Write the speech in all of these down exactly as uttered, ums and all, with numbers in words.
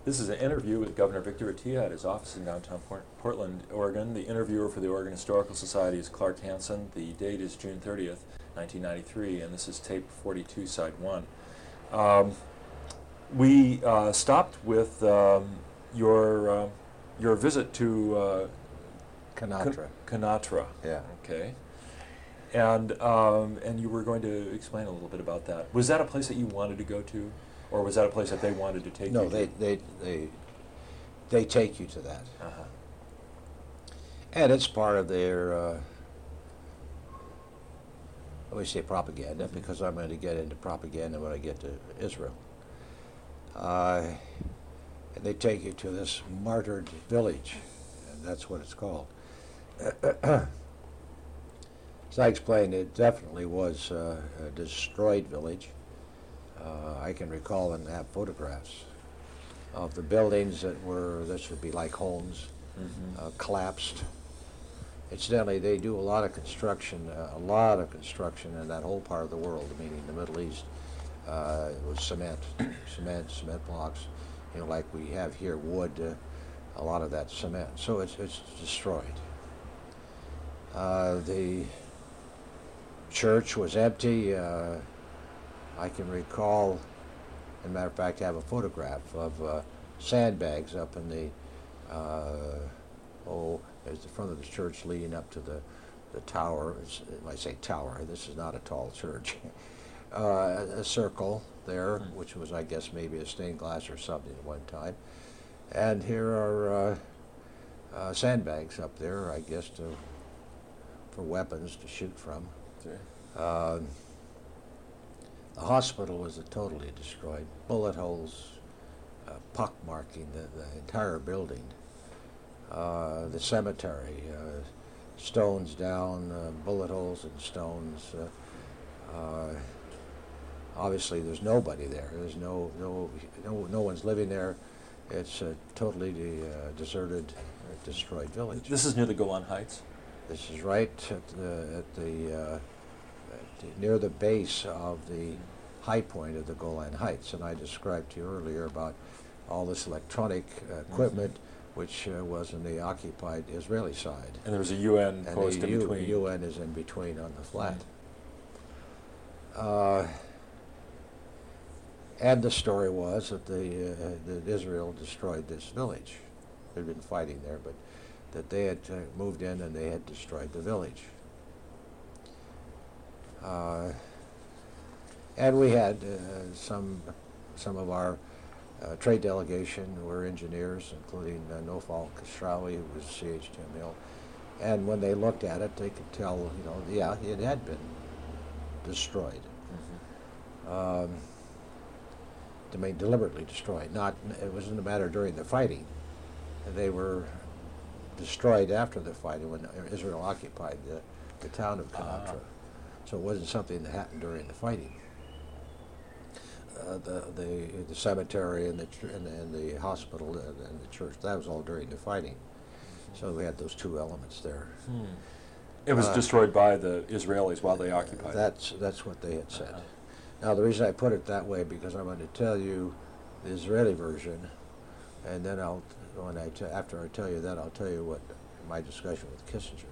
This is an interview with Governor Victor Attia at his office in downtown Port- Portland, Oregon. The interviewer for the Oregon Historical Society is Clark Hansen. The date is June thirtieth, nineteen ninety-three, and this is tape forty-two, side one. Um, we uh, stopped with um, your uh, your visit to uh, Kinatra. Kinatra. Yeah. Okay. And um, and you were going to explain a little bit about that. Was that a place that you wanted to go to, or was that a place that they wanted to take No, you they, to? they, they, they take you to that. Uh-huh. And it's part of their, uh, I would say propaganda, Mm-hmm. because I'm going to get into propaganda when I get to Israel. Uh, and they take you to this martyred village, and that's what it's called. As I explained, it definitely was uh, a destroyed village. Uh, I can recall and have photographs of the buildings that were, this would be like homes, Mm-hmm. uh, collapsed. Incidentally, they do a lot of construction, uh, a lot of construction in that whole part of the world, meaning the Middle East. Uh, it was cement, cement, cement blocks, you know, like we have here, wood, uh, a lot of that cement. So it's, it's destroyed. Uh, the church was empty. Uh, I can recall, as a matter of fact, I have a photograph of uh, sandbags up in the, uh, oh, there's the front of the church leading up to the, the tower. It's, when I say tower, this is not a tall church. uh, a circle there, Mm-hmm. which was, I guess, maybe a stained glass or something at one time. And here are uh, uh, sandbags up there, I guess, to, for weapons to shoot from. Okay. Uh, the hospital was totally destroyed. Bullet holes, uh, pock marking the, the entire building. Uh, the cemetery, uh, stones down, uh, bullet holes and stones. Uh, uh, obviously, there's nobody there. There's no no no no one's living there. It's a totally de- uh, deserted, uh, destroyed village. This is near the Golan Heights? This is right at the, at the, uh, at the near the base of the high point of the Golan Heights, and I described to you earlier about all this electronic uh, equipment, mm-hmm. which uh, was in the occupied Israeli side. And there was a U N and post the in U- between. U N is in between on the flat. Uh, and the story was that the uh, that Israel destroyed this village. They'd been fighting there, but that they had uh, moved in and they had destroyed the village. Uh, and we had uh, some some of our uh, trade delegation were engineers, including uh, Nofal Kashrawi, who was C H T M L. And when they looked at it, they could tell, you know, yeah, it had been destroyed. Mm-hmm. Um, I mean, deliberately destroyed. Not, it wasn't a matter during the fighting. They were destroyed after the fighting when Israel occupied the, the town of Kinatra. Ah. So it wasn't something that happened during the fighting. Uh, the, the the cemetery and the tr- and, and the hospital and, and the church, that was all during the fighting. So we had those two elements there. Hmm. It was Uh, destroyed by the Israelis while they occupied it. That's that's what they had said. Uh-huh. Now the reason I put it that way, because I'm going to tell you the Israeli version, and then I'll when I t- after I tell you that, I'll tell you what my discussion with Kissinger.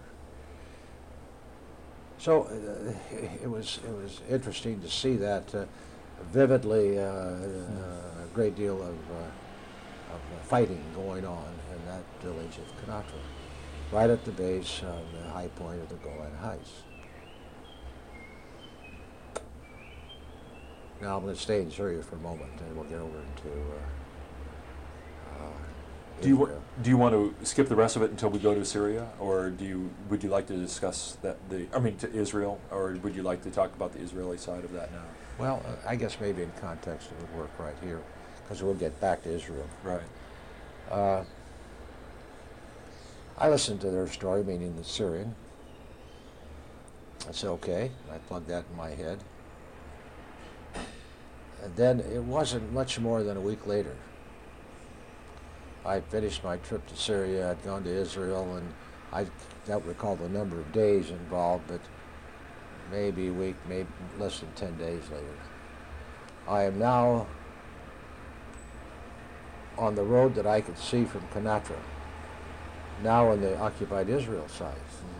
So uh, it was it was interesting to see that uh, vividly, uh, uh, a great deal of uh, of uh, fighting going on in that village of Kinatra, right at the base of the high point of the Golan Heights. Now I'm going to stay in Syria for a moment, and we'll get over into. Uh, uh, Do you wa- Israel. do you want to skip the rest of it until we go to Syria, or do you would you like to discuss that the I mean to Israel, or would you like to talk about the Israeli side of that now? Well, uh, I guess maybe in context it would work right here, because we'll get back to Israel. Right. Uh, I listened to their story, meaning the Syrian. I said, okay. I plugged that in my head. And then it wasn't much more than a week later. I finished my trip to Syria. I'd gone to Israel, and I don't recall the number of days involved, but maybe a week, maybe less than ten days later. I am now on the road that I could see from Kenatra, now on the occupied Israel side.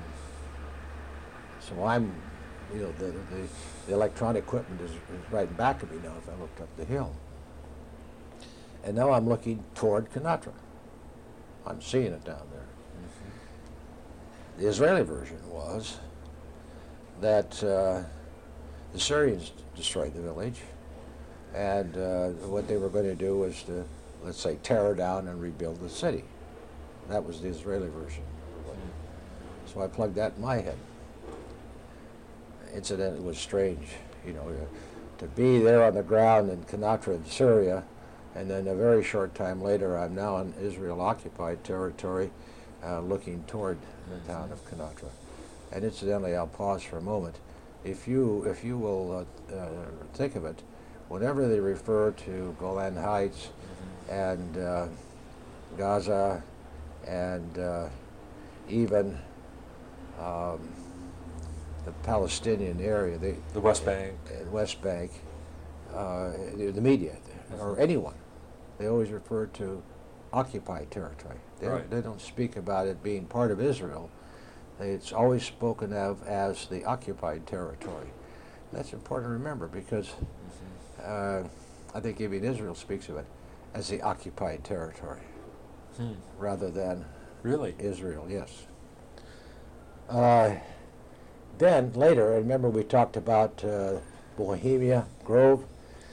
So I'm, you know, the, the, the electronic equipment is, is right in back of me now if I looked up the hill. And now I'm looking toward Kenatra. I'm seeing it down there. Mm-hmm. The Israeli version was that uh, the Syrians destroyed the village, and uh, what they were going to do was to, let's say, tear down and rebuild the city. That was the Israeli version. So I plugged that in my head. Incident, it was strange, you know, to, to be there on the ground in Kenatra in Syria, and then a very short time later I'm now in Israel-occupied territory uh, looking toward the town of Kenatra. And incidentally, I'll pause for a moment. If you, if you will uh, uh, think of it, whenever they refer to Golan Heights and uh, Gaza and uh, even um, the Palestinian area, they, the West Bank, uh, West Bank, uh, the, the media, or anyone, they always refer to occupied territory. They, right. don't, they don't speak about it being part of Israel. It's always spoken of as the occupied territory. That's important to remember because mm-hmm. uh, I think even Israel speaks of it as the occupied territory hmm. rather than really Israel. Yes. Uh, then later, I remember we talked about uh, Bohemia Grove,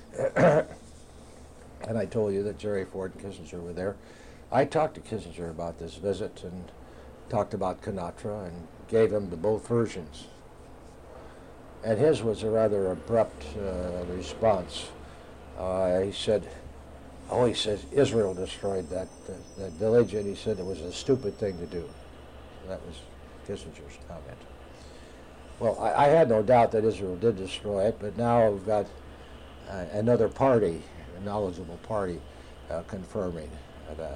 and I told you that Jerry Ford and Kissinger were there. I talked to Kissinger about this visit and talked about Kenatra and gave him the both versions. And his was a rather abrupt uh, response. Uh, he said, oh, he said, Israel destroyed that, uh, that village, and he said it was a stupid thing to do. That was Kissinger's comment. Well, I, I had no doubt that Israel did destroy it, but now we've got uh, another party, a knowledgeable party, uh, confirming uh, that.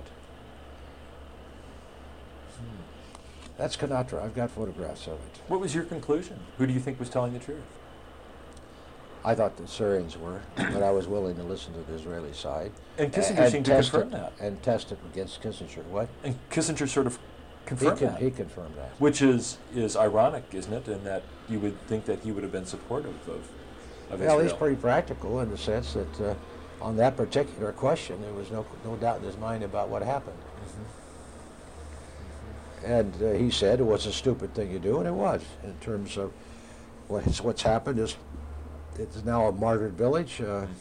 Hmm. That's Kenatra. I've got photographs of it. What was your conclusion? Who do you think was telling the truth? I thought the Syrians were, but I was willing to listen to the Israeli side. And Kissinger and seemed to confirm it, that. And test it against Kissinger. What? And Kissinger sort of confirmed he con- that. He confirmed that. Which is, is ironic, isn't it, in that you would think that he would have been supportive of, of Well, Israel. he's pretty practical in the sense that uh, on that particular question, there was no, no doubt in his mind about what happened. Mm-hmm. And uh, he said it was a stupid thing to do, and it was, in terms of what's, what's happened is it's now a martyred village. Uh, mm-hmm.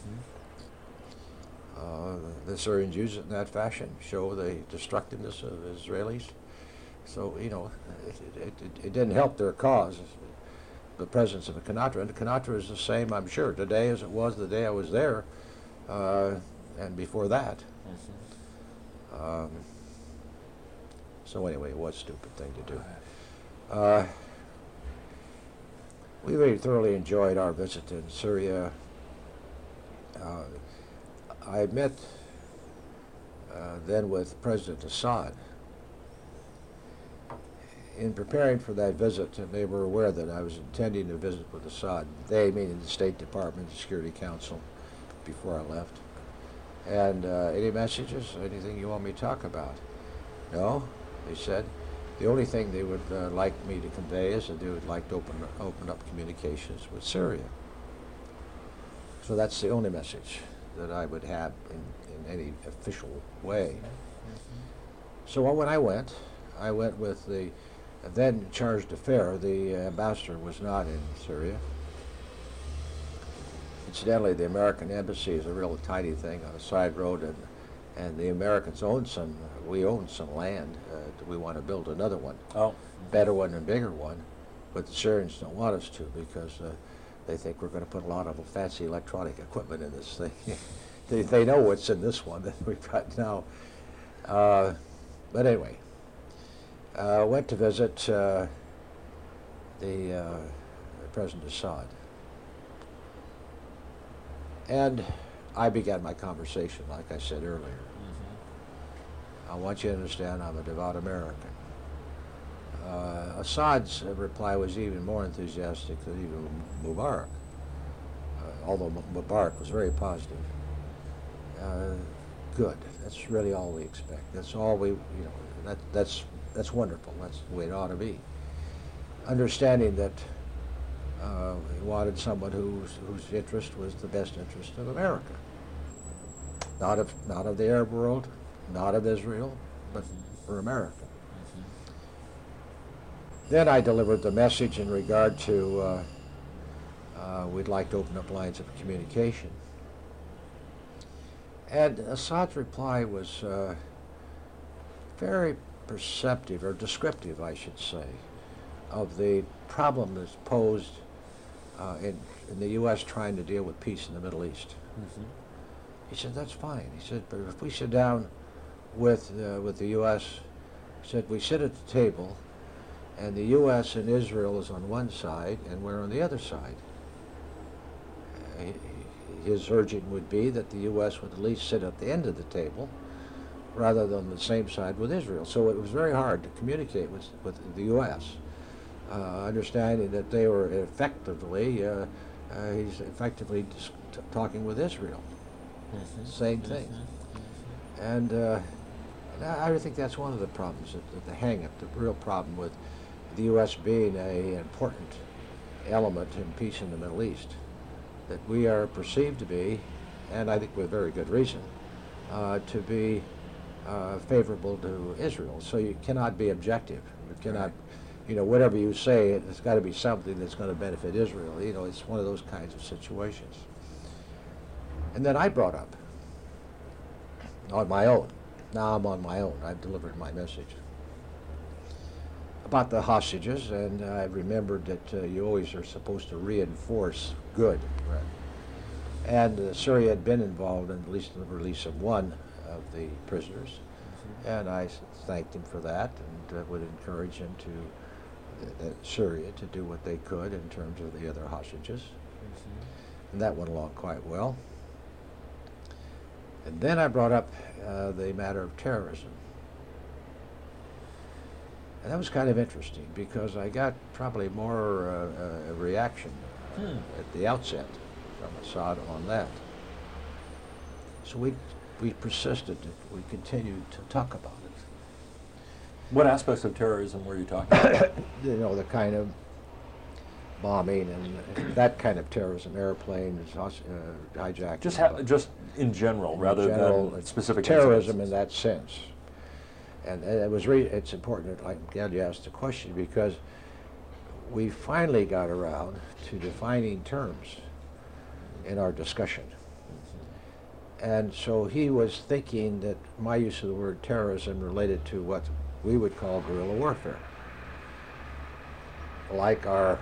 uh, the Syrians use it in that fashion, show the destructiveness of the Israelis. So, you know, it, it, it, it didn't help their cause, the presence of the Kenatra. And the Kenatra is the same, I'm sure, today as it was the day I was there, uh, and before that. Mm-hmm. um, so anyway, it was a stupid thing to do. Uh, we really thoroughly enjoyed our visit in Syria. Uh, I met uh, then with President Assad. In preparing for that visit, and they were aware that I was intending to visit with Assad, they, meaning the State Department, the Security Council, before I left. And uh, any messages, anything you want me to talk about? No, they said. The only thing they would uh, like me to convey is that they would like to open, open up communications with Syria. So that's the only message that I would have in, in any official way. Mm-hmm. So when I went, I went with the then charge d'affaires. The ambassador was not in Syria. Incidentally, the American embassy is a real tiny thing on a side road, and and the Americans own some, we own some land. Uh, we want to build another one, oh. better one and bigger one, but the Syrians don't want us to because uh, they think we're going to put a lot of fancy electronic equipment in this thing. they, they know what's in this one that we've got now. Uh, but anyway, uh, went to visit uh, the uh, President Assad. And I began my conversation, like I said earlier. Mm-hmm. I want you to understand I'm a devout American. Uh, Assad's reply was even more enthusiastic than even Mubarak, uh, although Mubarak was very positive. Uh, good. That's really all we expect. That's all we, you know, that, that's, that's wonderful. That's the way it ought to be. Understanding that uh, we wanted someone whose, whose interest was the best interest of America. Not of, not of the Arab world, not of Israel, but for America. Then I delivered the message in regard to uh, uh, we'd like to open up lines of communication. And Assad's reply was uh, very perceptive, or descriptive, I should say, of the problem that's posed uh, in, in the U S trying to deal with peace in the Middle East. Mm-hmm. He said, that's fine. He said, but if we sit down with, uh, with the U S, he said, we sit at the table, and the U S and Israel is on one side, and we're on the other side. Uh, his urging would be that the U S would at least sit at the end of the table, rather than the same side with Israel. So it was very hard to communicate with, with the U S, uh, understanding that they were effectively, uh, uh, he's effectively dis- t- talking with Israel. Mm-hmm. Same thing. Mm-hmm. And uh, I I think that's one of the problems, that, the hang-up, the real problem with the U S being an important element in peace in the Middle East, that we are perceived to be, and I think with very good reason, uh, to be uh, favorable to Israel. So you cannot be objective. You cannot, you know, whatever you say, it's got to be something that's going to benefit Israel. You know, it's one of those kinds of situations. And then I brought up, on my own, now I'm on my own, I've delivered my message, about the hostages, and I remembered that uh, you always are supposed to reinforce good. Right. And uh, Syria had been involved in at least in the release of one of the prisoners, mm-hmm. and I thanked him for that, and uh, would encourage him to, uh, Syria, to do what they could in terms of the other hostages. Mm-hmm. And that went along quite well. And then I brought up uh, the matter of terrorism. And that was kind of interesting, because I got probably more uh, uh, reaction uh, hmm. at the outset from Assad on that. So we we persisted, we continued to talk about it. What aspects of terrorism were you talking about? You know, the kind of bombing and that kind of terrorism, airplanes, uh, hijacking. Just ha- just in general, in rather general, than specific terrorism incidents. in that sense. And, and it was re- it's important that I'm glad you asked the question, because we finally got around to defining terms in our discussion. And so he was thinking that my use of the word terrorism related to what we would call guerrilla warfare. Like our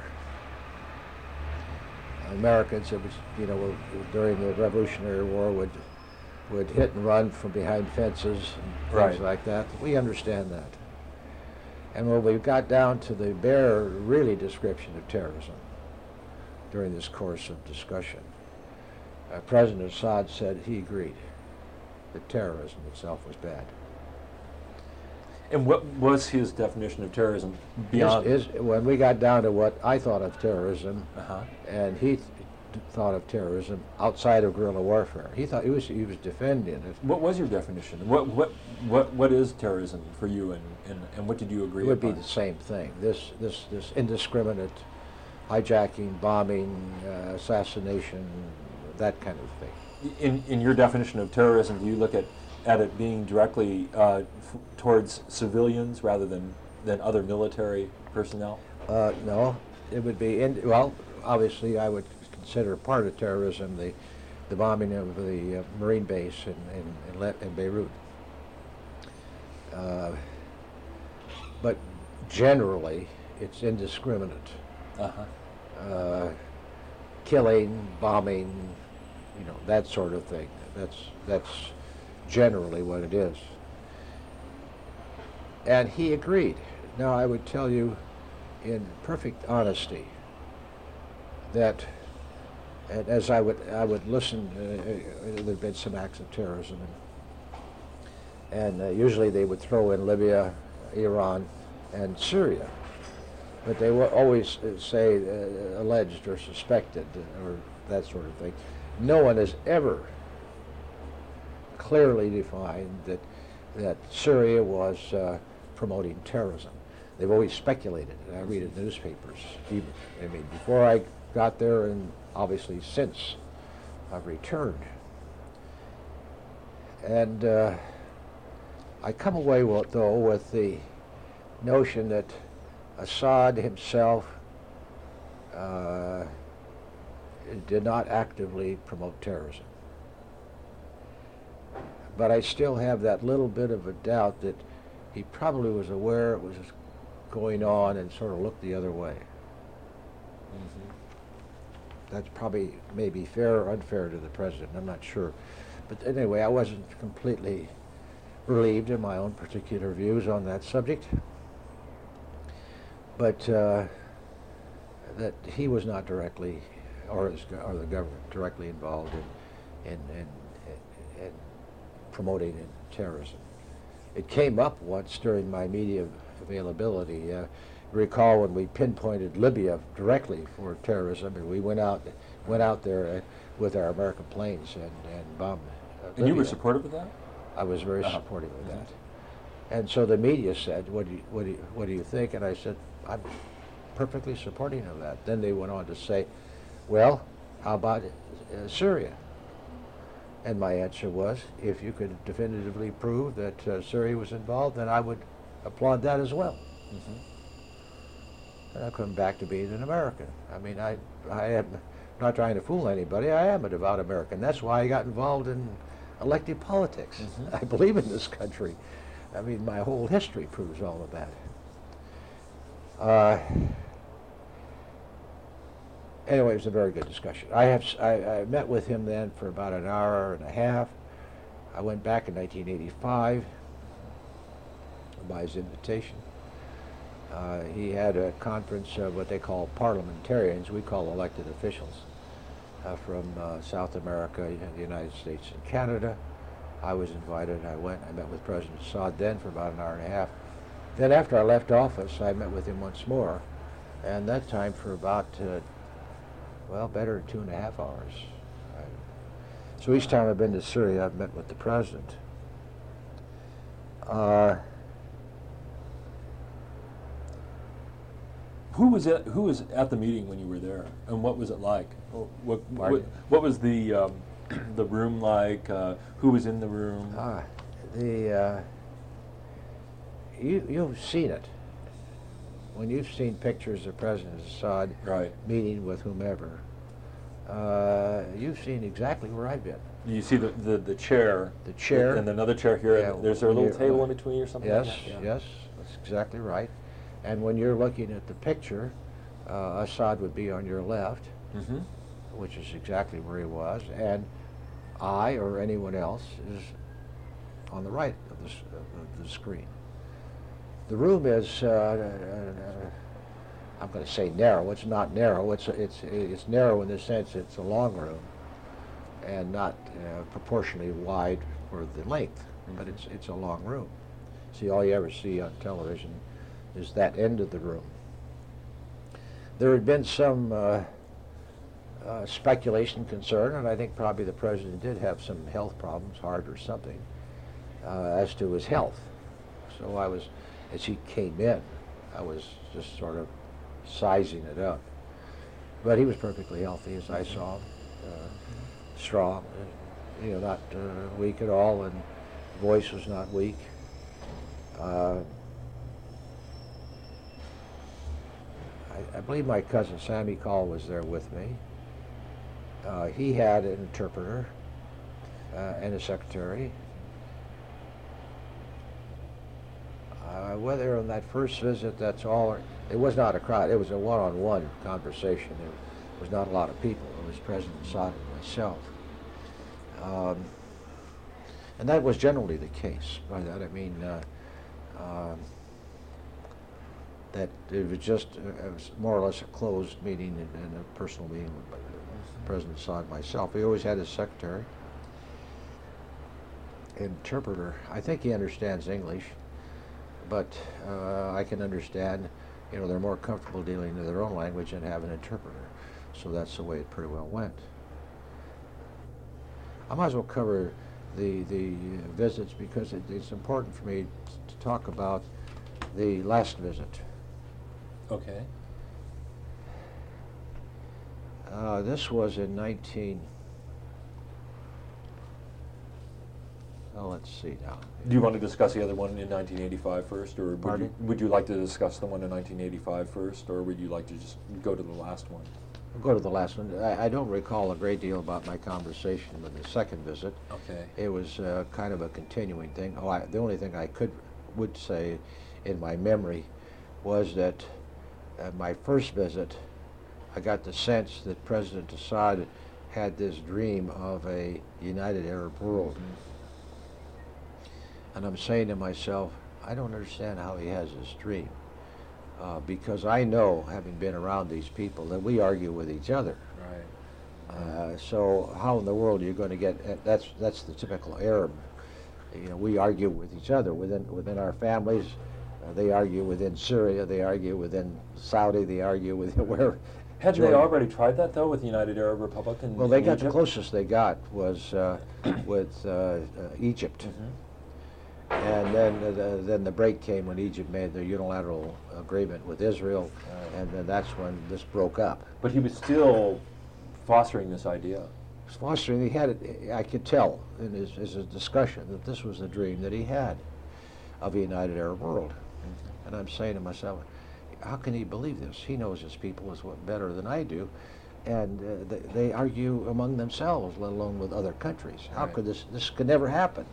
Americans, it was, you know, were, during the Revolutionary War would would hit and run from behind fences and things right. like that. We understand that. And when we got down to the bare, really description of terrorism during this course of discussion, uh, President Assad said he agreed that terrorism itself was bad. And what was his definition of terrorism beyond? His, his, when we got down to what I thought of terrorism, uh-huh. and he th- thought of terrorism outside of guerrilla warfare, he thought he was he was defending it. What was your definition? What what what what is terrorism for you, and, and, and what did you agree? It would upon? be the same thing. This this this indiscriminate hijacking, bombing, uh, assassination, that kind of thing. In in your definition of terrorism, do you look at at it being directly uh, f- towards civilians rather than, than other military personnel? Uh, no, it would be, in, well, obviously I would consider part of terrorism the, the bombing of the uh, Marine base in, in, in, Le- in Beirut. Uh, but generally, it's indiscriminate. Uh-huh. Uh, killing, bombing, you know, that sort of thing. That's, that's generally what it is. And he agreed. Now, I would tell you in perfect honesty that, and as I would I would listen, uh, there had been some acts of terrorism, and, and uh, usually they would throw in Libya, Iran, and Syria, but they would always uh, say uh, alleged or suspected or that sort of thing. No one has ever clearly defined that that Syria was uh, promoting terrorism. They've always speculated, and I read it in newspapers. Even, I mean, before I got there, and obviously since I've returned. And uh, I come away with, though, with the notion that Assad himself uh, did not actively promote terrorism. But I still have that little bit of a doubt that he probably was aware it was going on and sort of looked the other way. Mm-hmm. That's probably maybe fair or unfair to the president, I'm not sure. But anyway, I wasn't completely relieved in my own particular views on that subject. But uh, that he was not directly, or, his, or the government, directly involved in, in, in, in, in promoting terrorism. It came up once during my media availability. Uh, recall when we pinpointed Libya directly for terrorism, and we went out went out there uh, with our American planes and, and bombed uh, And Libya. you were supportive of that? I was very Uh-huh. supportive of Mhm. that. And so the media said, what do you, what do you, what do you think? And I said, I'm perfectly supporting of that. Then they went on to say, well, how about uh, Syria? And my answer was, if you could definitively prove that uh, Syria was involved, then I would applaud that as well. Mm-hmm. And I come back to being an American. I mean, I, I am not trying to fool anybody. I am a devout American. That's why I got involved in elective politics. Mm-hmm. I believe in this country. I mean, my whole history proves all of that. Uh, anyway, it was a very good discussion. I have s- I, I met with him then for about an hour and a half. I went back in nineteen eighty-five by his invitation. Uh, he had a conference of what they call parliamentarians, we call elected officials, uh, from uh, South America, the United States, and Canada. I was invited. I went. I met with President Assad then for about an hour and a half. Then after I left office, I met with him once more, and that time for about, uh, well, better than two and a half hours. I, so each time I've been to Syria, I've met with the president. Uh, Who was at Who was at the meeting when you were there, and what was it like? What what, Pardon? what, what was the um, the room like? Uh, who was in the room? Ah, the uh, you you've seen it when you've seen pictures of President Assad Right. meeting with whomever. Uh, you've seen exactly where I've been. You see the, the, the chair. The chair. And another chair here. Yeah, and there's there a when little you're- table in between or something Yes, like that? yes, that's exactly right. And when you're looking at the picture, uh, Assad would be on your left, Mm-hmm. which is exactly where he was, and I or anyone else is on the right of the, s- of the screen. The room is, uh, uh, I'm going to say narrow. It's not narrow. It's it's it's narrow in the sense it's a long room, and not uh, proportionally wide for the length. But it's it's a long room. See, all you ever see on television is that end of the room. There had been some uh, uh, speculation, concern, and I think probably the president did have some health problems, heart or something, uh, as to his health. So I was, as he came in, I was just sort of sizing it up. But he was perfectly healthy as I saw him, uh, strong, uh, you know, not uh, weak at all, and voice was not weak. Uh, I, I believe my cousin Sammy Call was there with me. Uh, he had an interpreter uh, and a secretary. Uh, whether on that first visit, that's all. It was not a crowd. It was a one-on-one conversation. There was not a lot of people. It was President Assad and myself. Um, and that was generally the case. By that I mean uh, um, that it was just uh, it was more or less a closed meeting and, and a personal meeting with President Assad and myself. He always had his secretary, interpreter. I think he understands English, but uh, I can understand, you know, they're more comfortable dealing in their own language and have an interpreter. So that's the way it pretty well went. I might as well cover the the visits because it, it's important for me to talk about the last visit. Okay. Uh, this was in nineteen. Oh, let's see now. Do you want to discuss the other one in nineteen eighty-five first, or would Pardon? you, would you like to discuss the one in nineteen eighty-five first, or would you like to just go to the last one? We'll go to the last one. I, I don't recall a great deal about my conversation with the second visit. Okay. It was uh, kind of a continuing thing. Oh, I, the only thing I could would say in my memory was that at my first visit, I got the sense that President Assad had this dream of a united Arab world. Mm-hmm. And I'm saying to myself, I don't understand how he has this dream. Uh, because I know, having been around these people, that we argue with each other. Right. Uh, so how in the world are you going to get, uh, that's that's the typical Arab. You know, we argue with each other within within our families. Uh, they argue within Syria, they argue within Saudi, they argue with where. Had they already tried that, though, with the United Arab Republic in Well, they in got Egypt? the closest they got was uh, with uh, uh, Egypt. Mm-hmm. And then uh, the, then the break came when Egypt made their unilateral agreement with Israel, Right. and then that's when this broke up. But he was still fostering this idea. Fostering, he had it, I could tell in his, his discussion that this was the dream that he had of a united Arab world. Mm-hmm. And I'm saying to myself, how can he believe this? He knows his people as well, better than I do, and uh, they, they argue among themselves, let alone with other countries. How Right. could this, this could never happen?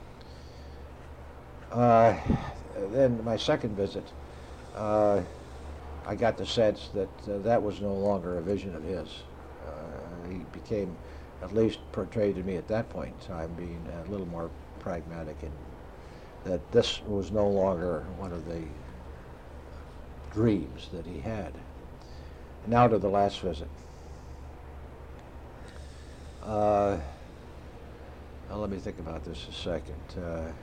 Uh, then my second visit, uh, I got the sense that uh, that was no longer a vision of his. Uh, he became, at least portrayed to me at that point in time, being a little more pragmatic, and that this was no longer one of the dreams that he had. Now to the last visit. Uh, now let me think about this a second. Uh,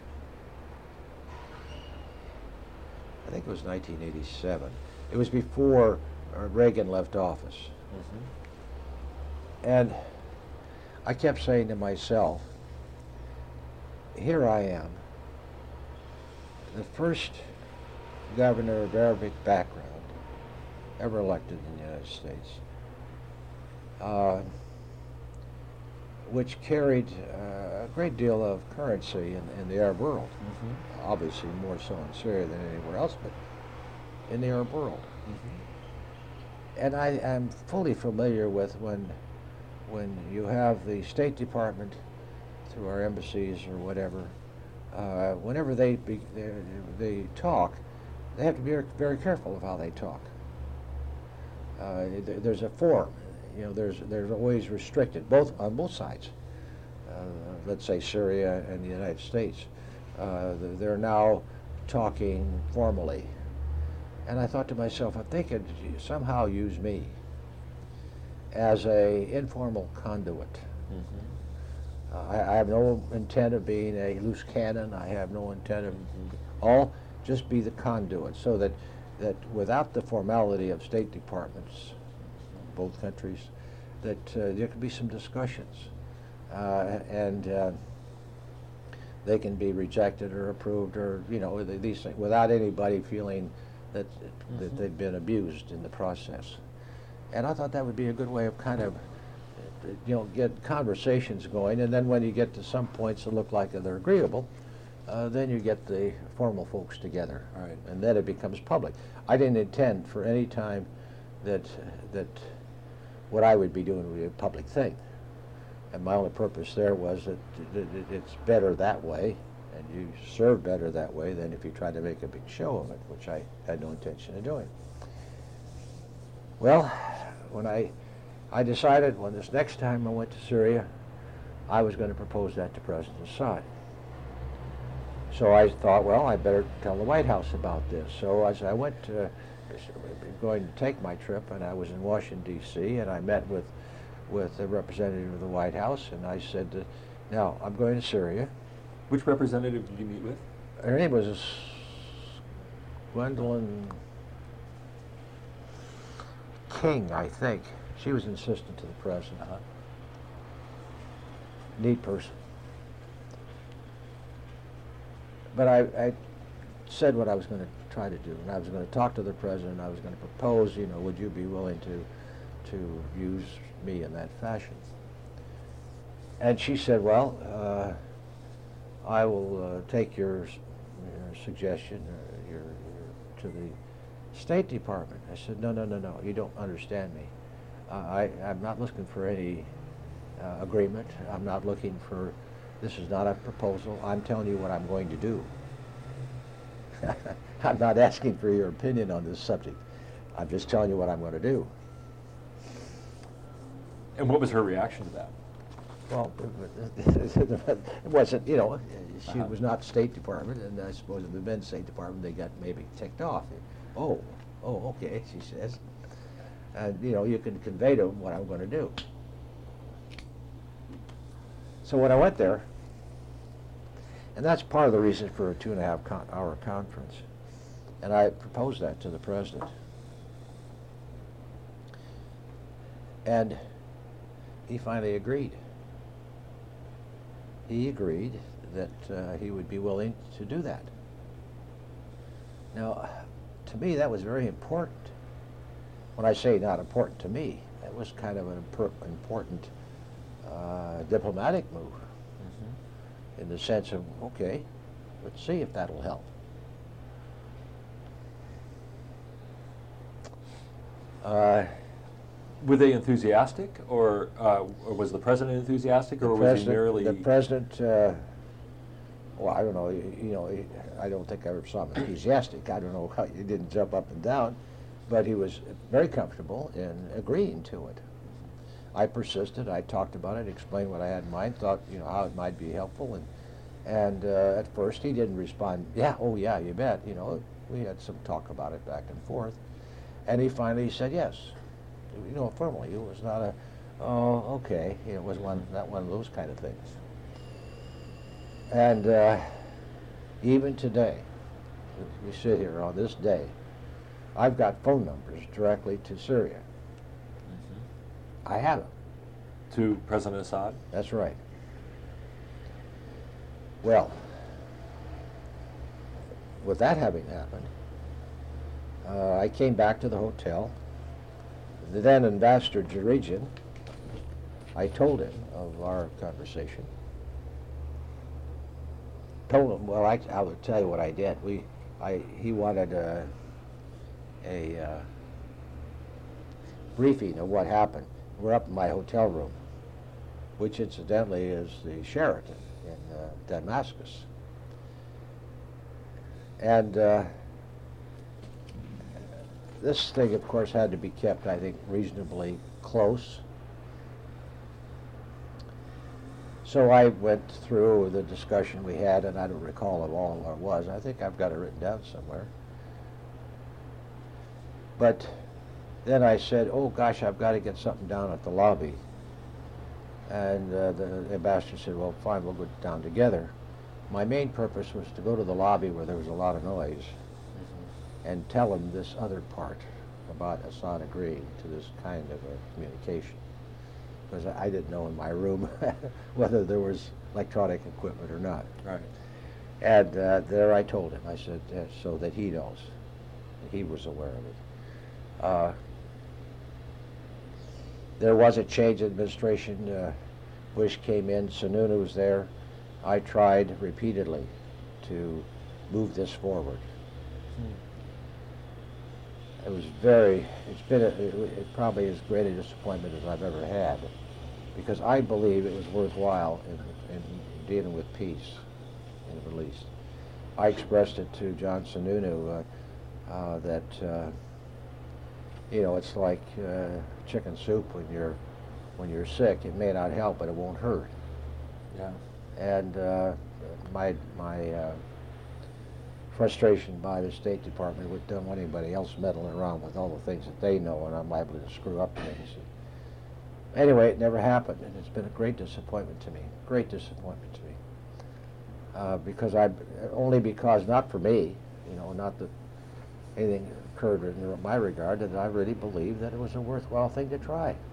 I think it was nineteen eighty-seven. It was before uh, Reagan left office. Mm-hmm. And I kept saying to myself, here I am, the first governor of Arabic background ever elected in the United States, uh, which carried uh, a great deal of currency in, in the Arab world. Mm-hmm. Obviously more so in Syria than anywhere else, but in the Arab world. Mm-hmm. And I am fully familiar with when when you have the State Department through our embassies or whatever, uh, whenever they, be, they they talk, they have to be very, very careful of how they talk. Uh, th- there's a form, you know. There's there's always restricted both on both sides. Uh, let's say Syria and the United States. Uh, they're now talking formally. And I thought to myself, if they could somehow use me as a informal conduit. Mm-hmm. Uh, I, I have no intent of being a loose cannon. I have no intent of Mm-hmm. all, just be the conduit, so that, that without the formality of State Departments, both countries, that uh, there could be some discussions. Uh, and uh, they can be rejected or approved, or, you know, th- these things, without anybody feeling that, Mm-hmm. that they've been abused in the process. And I thought that would be a good way of kind of, uh, you know, get conversations going, and then when you get to some points that look like they're agreeable, uh, then you get the formal folks together. All right. And then it becomes public. I didn't intend for any time that, that what I would be doing would be a public thing. And my only purpose there was that that it's better that way, and you serve better that way than if you try to make a big show of it, which I had no intention of doing. Well, when I, I decided when this next time I went to Syria, I was going to propose that to President Assad. So I thought, well, I better tell the White House about this. So as I went to, going to take my trip, and I was in Washington, D C, and I met with, with a representative of the White House, and I said, uh, now, I'm going to Syria. Which representative did you meet with? Her name was Gwendolyn King, I think. She was an assistant to the president. Uh-huh. Neat person. but I, I said what I was going to try to do, and I was going to talk to the president. I was going to propose, you know, would you be willing to to use me in that fashion? And she said, well, uh, I will uh, take your, your suggestion uh, your, your, to the State Department. I said, no, no, no, no, you don't understand me. Uh, I, I'm not looking for any uh, agreement. I'm not looking for, this is not a proposal. I'm telling you what I'm going to do. I'm not asking for your opinion on this subject. I'm just telling you what I'm going to do. And what was her reaction to that? Well, it wasn't, you know, she Uh-huh. was not State Department, and I suppose if it had been State Department, they got maybe ticked off. Oh, oh, okay, she says. And, you know, you can convey to them what I'm going to do. So when I went there, and that's part of the reason for a two and a half con hour conference, and I proposed that to the president. And he finally agreed. He agreed that uh, he would be willing to do that. Now, to me, that was very important. When I say not important to me, that was kind of an impor important uh, diplomatic move, mm-hmm. in the sense of, okay, let's see if that'll help. Uh, Were they enthusiastic, or, uh, or was the president enthusiastic, or was he merely? The president, uh, well, I don't know, you, you know, he, I don't think I ever saw him enthusiastic. I don't know how, he didn't jump up and down, but he was very comfortable in agreeing to it. I persisted, I talked about it, explained what I had in mind, thought, you know, how it might be helpful, and, and uh, at first he didn't respond, yeah, oh yeah, you bet, you know, we had some talk about it back and forth, and he finally said yes. You know, firmly. It was not a, oh, okay. It was one, not one of those kind of things. And uh, even today, we sit here on this day, I've got phone numbers directly to Syria. Mm-hmm. I have them. To President Assad? That's right. Well, with that having happened, uh, I came back to the hotel. The then Ambassador Jarijan, I told him of our conversation. Told him, well, I, I will tell you what I did. We, I, he wanted a, a uh, briefing of what happened. We're up in my hotel room, which incidentally is the Sheraton in uh, Damascus. And uh, this thing, of course, had to be kept, I think, reasonably close. So I went through the discussion we had, and I don't recall of all there was. I think I've got it written down somewhere. But then I said, oh, gosh, I've got to get something down at the lobby. And uh, the ambassador said, well, fine, we'll go down together. My main purpose was to go to the lobby where there was a lot of noise and tell him this other part about Assad agreeing to this kind of a communication. Because I didn't know in my room whether there was electronic equipment or not. Right. And uh, there I told him, I said, uh, so that he knows, that he was aware of it. Uh, there was a change in administration. Uh, Bush came in, Sununu was there. I tried repeatedly to move this forward. Hmm. It was very, it's been, a, it, it probably as great a disappointment as I've ever had, because I believe it was worthwhile in, in dealing with peace in the Middle East. I expressed it to John Sununu uh, uh, that, uh, you know, it's like uh, chicken soup when you're, when you're sick. It may not help, but it won't hurt. Yeah. And uh, my, my uh, frustration by the State Department with don't want anybody else meddling around with all the things that they know, and I'm liable to screw up things. Anyway, it never happened, and it's been a great disappointment to me. Great disappointment to me, uh, because I only because not for me, you know, not that anything occurred in my regard, that I really believed that it was a worthwhile thing to try.